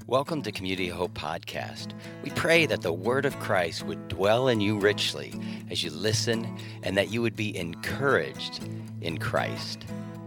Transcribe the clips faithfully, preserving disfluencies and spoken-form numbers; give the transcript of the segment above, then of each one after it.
Welcome to Community Hope Podcast. We pray that the word of Christ would dwell in you richly as you listen and that you would be encouraged in Christ.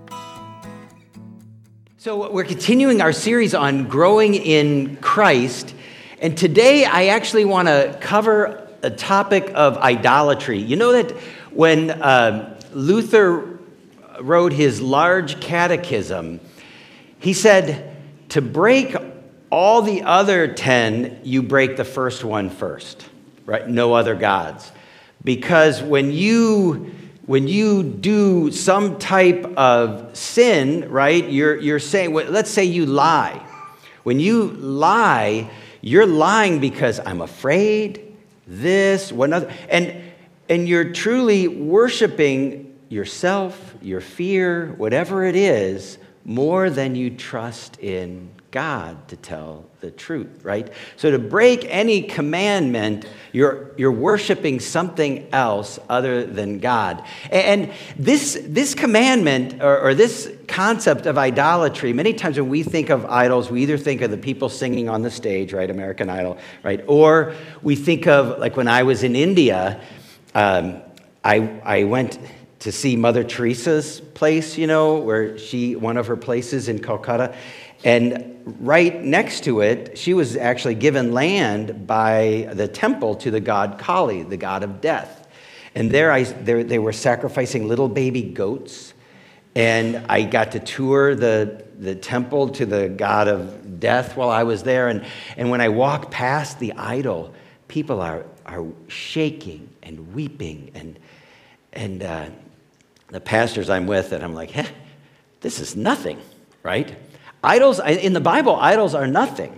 So we're continuing our series on growing in Christ, and today I actually want to cover a topic of idolatry. You know that when uh, Luther wrote his large catechism, he said, to break all the other ten, you break the first one first, right? No other gods. Because when you when you do some type of sin, right, you're you're saying, well, let's say you lie. When you lie, you're lying because I'm afraid, this, one other, and and you're truly worshiping yourself, your fear, whatever it is, more than you trust in God to tell the truth, right? So to break any commandment, you're you're worshiping something else other than God. And this this commandment or, or this concept of idolatry, many times when we think of idols, we either think of the people singing on the stage, right, American Idol, right, or we think of, like when I was in India, um, I I went to see Mother Teresa's place, you know, where she, one of her places in Calcutta. And right next to it, she was actually given land by the temple to the god Kali, the god of death. And there, I, there they were sacrificing little baby goats. And I got to tour the, the temple to the god of death while I was there. And, and when I walked past the idol, people are, are shaking and weeping. And, and uh, the pastors I'm with, and I'm like, hey, this is nothing, right? Idols, in the Bible, idols are nothing,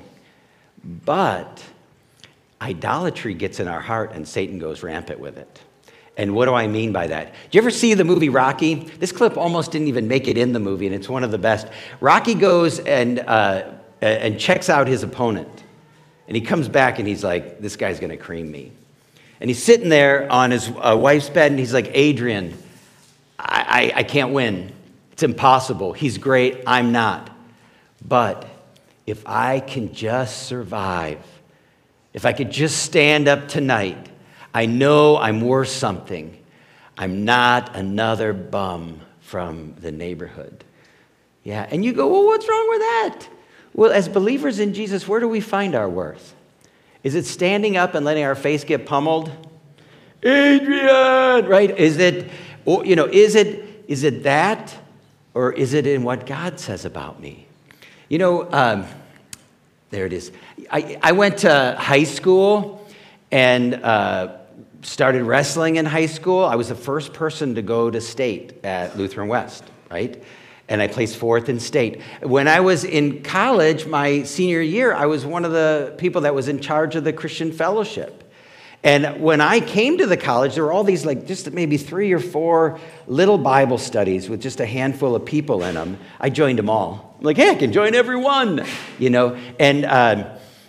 but idolatry gets in our heart and Satan goes rampant with it. And what do I mean by that? Did you ever see the movie Rocky? This clip almost didn't even make it in the movie, and it's one of the best. Rocky goes and uh, and checks out his opponent, and he comes back and he's like, this guy's going to cream me. And he's sitting there on his uh, wife's bed, and he's like, Adrian, I, I, I can't win. It's impossible. He's great. I'm not. But if I can just survive, if I could just stand up tonight, I know I'm worth something. I'm not another bum from the neighborhood. Yeah, and you go, well, what's wrong with that? Well, as believers in Jesus, where do we find our worth? Is it standing up and letting our face get pummeled? Adrian, right? Is it, or, you know, is it, is it that, or is it in what God says about me? You know, um, there it is. I, I went to high school and uh, started wrestling in high school. I was the first person to go to state at Lutheran West, right? And I placed fourth in state. When I was in college, my senior year, I was one of the people that was in charge of the Christian Fellowship. And when I came to the college, there were all these, like, just maybe three or four little Bible studies with just a handful of people in them. I joined them all. I'm like, hey, I can join every one, you know. And um,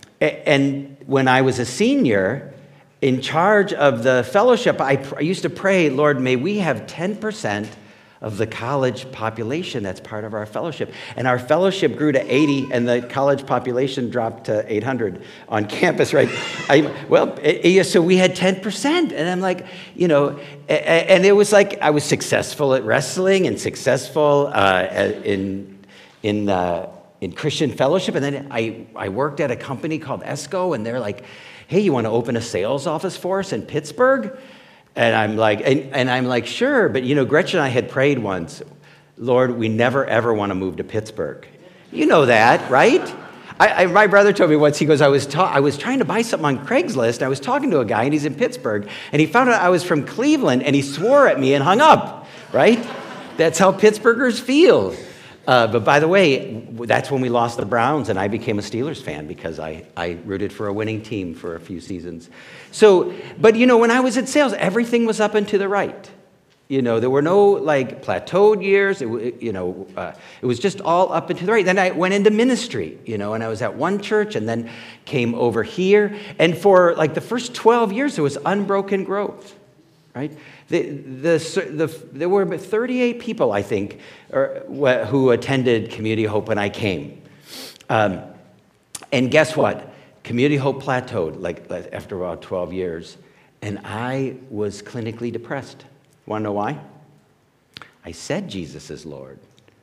and when I was a senior, in charge of the fellowship, I, I used to pray, Lord, may we have ten percent of the college population that's part of our fellowship. And our fellowship grew to eighty, and the college population dropped to eight hundred on campus, right? I, well, it, so we had ten percent, and I'm like, you know, and it was like I was successful at wrestling and successful uh, in in uh, in Christian fellowship, and then I, I worked at a company called ESCO, and they're like, hey, you want to open a sales office for us in Pittsburgh? And I'm like, and, and I'm like, sure, but you know, Gretchen and I had prayed once, Lord, we never ever want to move to Pittsburgh. You know that, right? I, I, my brother told me once, he goes, I was ta- I was trying to buy something on Craigslist, and I was talking to a guy, and he's in Pittsburgh, and he found out I was from Cleveland, and he swore at me and hung up, right? That's how Pittsburghers feel. Uh, but by the way, that's when we lost the Browns, and I became a Steelers fan because I, I rooted for a winning team for a few seasons. So, but you know, when I was in sales, everything was up and to the right. You know, there were no like plateaued years. It, you know, uh, it was just all up and to the right. Then I went into ministry, you know, and I was at one church and then came over here. And for like the first twelve years, there was unbroken growth, right? The, the, the, there were about thirty-eight people, I think, or, who attended Community Hope when I came. Um, And guess what? Community Hope plateaued like after about twelve years, and I was clinically depressed. Want to know why? I said Jesus is Lord,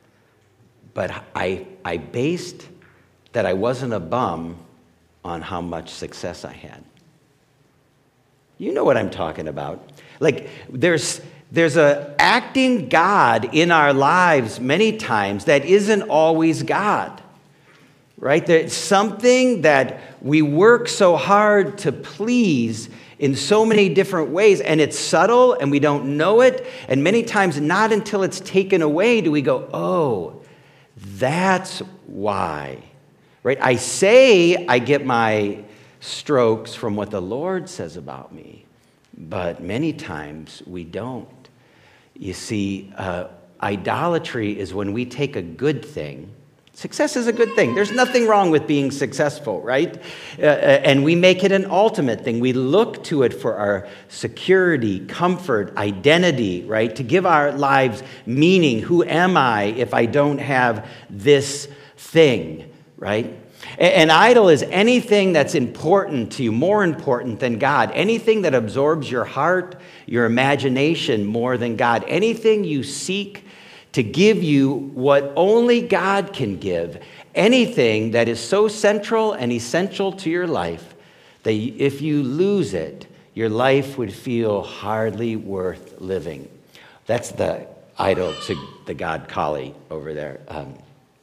but I, I based that I wasn't a bum on how much success I had. You know what I'm talking about. Like, there's there's a acting God in our lives many times that isn't always God, right? There's something that we work so hard to please in so many different ways, and it's subtle, and we don't know it, and many times not until it's taken away do we go, oh, that's why, right? I say I get my strokes from what the Lord says about me, but many times we don't. You see, uh, idolatry is when we take a good thing. Success is a good thing. There's nothing wrong with being successful, right? Uh, and we make it an ultimate thing. We look to it for our security, comfort, identity, right? To give our lives meaning. Who am I if I don't have this thing, right? An idol is anything that's important to you, more important than God. Anything that absorbs your heart, your imagination more than God. Anything you seek to give you what only God can give. Anything that is so central and essential to your life that if you lose it, your life would feel hardly worth living. That's the idol to the god Kali over there. Um,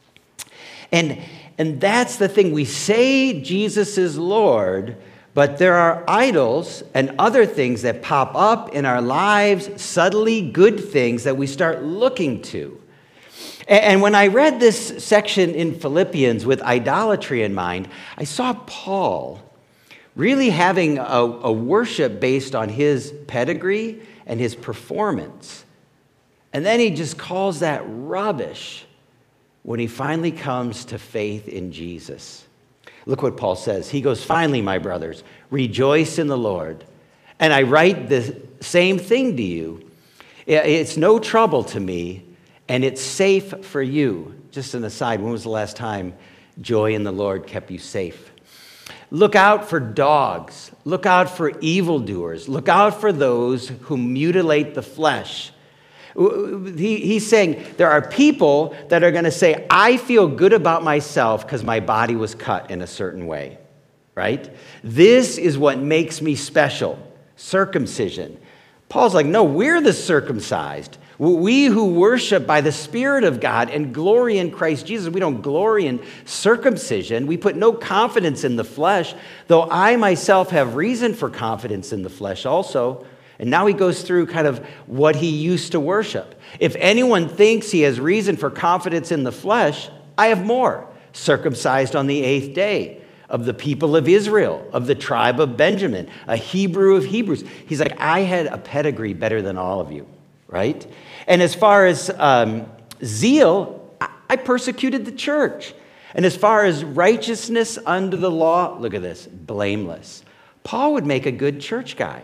and, and that's the thing. We say Jesus is Lord, but there are idols and other things that pop up in our lives, subtly good things that we start looking to. And when I read this section in Philippians with idolatry in mind, I saw Paul really having a, a worship based on his pedigree and his performance. And then he just calls that rubbish when he finally comes to faith in Jesus. Look what Paul says. He goes, finally, my brothers, rejoice in the Lord. And I write the same thing to you. It's no trouble to me, and it's safe for you. Just an aside, when was the last time joy in the Lord kept you safe? Look out for dogs. Look out for evildoers. Look out for those who mutilate the flesh. He, he's saying there are people that are going to say, I feel good about myself because my body was cut in a certain way, right? This is what makes me special, circumcision. Paul's like, no, we're the circumcised. We who worship by the Spirit of God and glory in Christ Jesus, we don't glory in circumcision. We put no confidence in the flesh, though I myself have reason for confidence in the flesh also. And now he goes through kind of what he used to worship. If anyone thinks he has reason for confidence in the flesh, I have more. Circumcised on the eighth day, of the people of Israel, of the tribe of Benjamin, a Hebrew of Hebrews. He's like, I had a pedigree better than all of you, right? And as far as um, zeal, I persecuted the church. And as far as righteousness under the law, look at this, blameless. Paul would make a good church guy.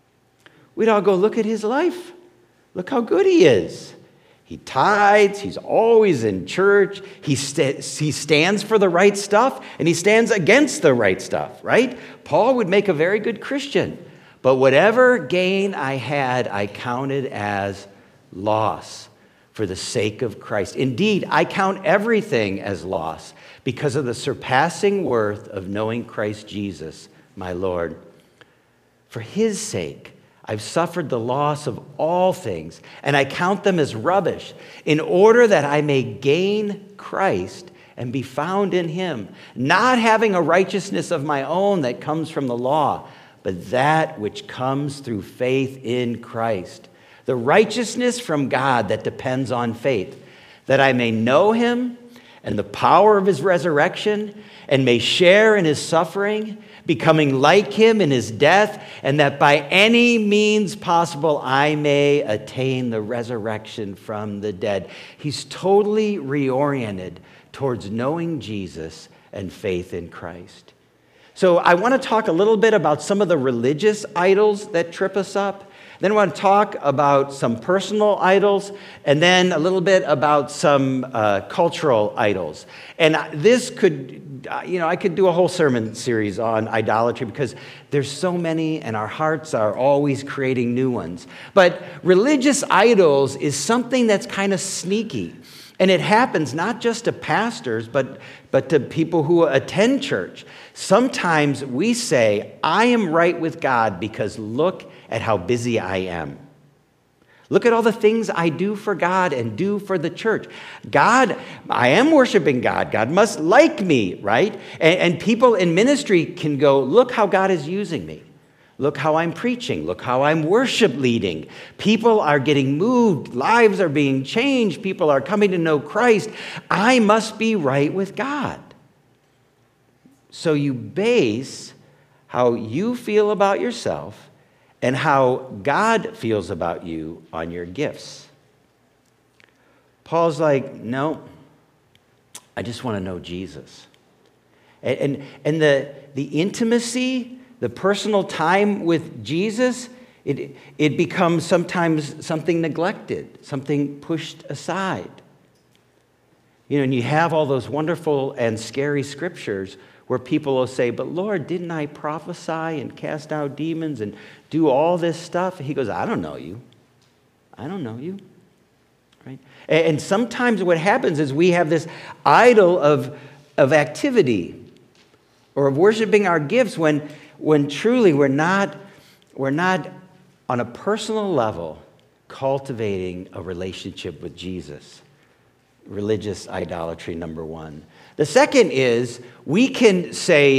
We'd all go, look at his life. Look how good he is. He tithes. He's always in church. He, st- he stands for the right stuff, and he stands against the right stuff, right? Paul would make a very good Christian. But whatever gain I had, I counted as loss for the sake of Christ. Indeed, I count everything as loss because of the surpassing worth of knowing Christ Jesus, my Lord. For his sake, I've suffered the loss of all things, and I count them as rubbish, in order that I may gain Christ and be found in him, not having a righteousness of my own that comes from the law, but that which comes through faith in Christ, the righteousness from God that depends on faith, that I may know him and the power of his resurrection, and may share in his suffering, becoming like him in his death, and that by any means possible I may attain the resurrection from the dead. He's totally reoriented towards knowing Jesus and faith in Christ. So I want to talk a little bit about some of the religious idols that trip us up. Then I want to talk about some personal idols, and then a little bit about some uh, cultural idols. And this could uh, you know, I could do a whole sermon series on idolatry because there's so many and our hearts are always creating new ones. But religious idols is something that's kind of sneaky. And it happens not just to pastors, but, but to people who attend church. Sometimes we say, I am right with God because look at how busy I am. Look at all the things I do for God and do for the church. God, I am worshiping God. God must like me, right? And, and people in ministry can go, look how God is using me. Look how I'm preaching. Look how I'm worship leading. People are getting moved. Lives are being changed. People are coming to know Christ. I must be right with God. So you base how you feel about yourself and how God feels about you on your gifts. Paul's like, no, I just want to know Jesus. And, and, and the, the intimacy, the personal time with Jesus, it, it becomes sometimes something neglected, something pushed aside. You know, and you have all those wonderful and scary scriptures where people will say, but Lord, didn't I prophesy and cast out demons and do all this stuff? He goes, I don't know you. I don't know you. Right? And sometimes what happens is we have this idol of, of activity or of worshiping our gifts when, when truly we're not, we're not on a personal level cultivating a relationship with Jesus. Religious idolatry, number one. The second is we can say,